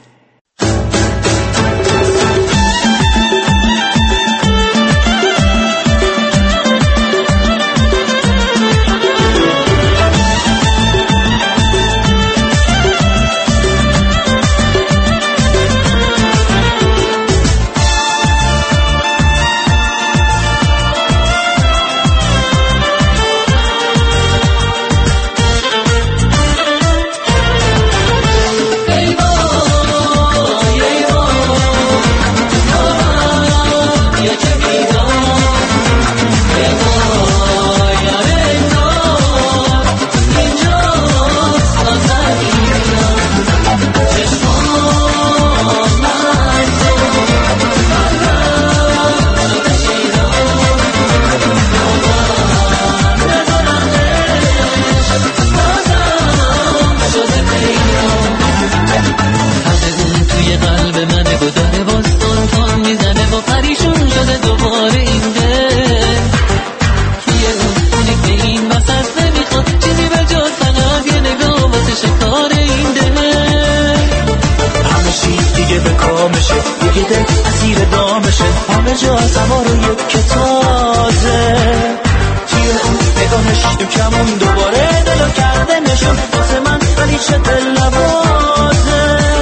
دوباره دلو کرده نشون واسه من ولی چه دل نوازه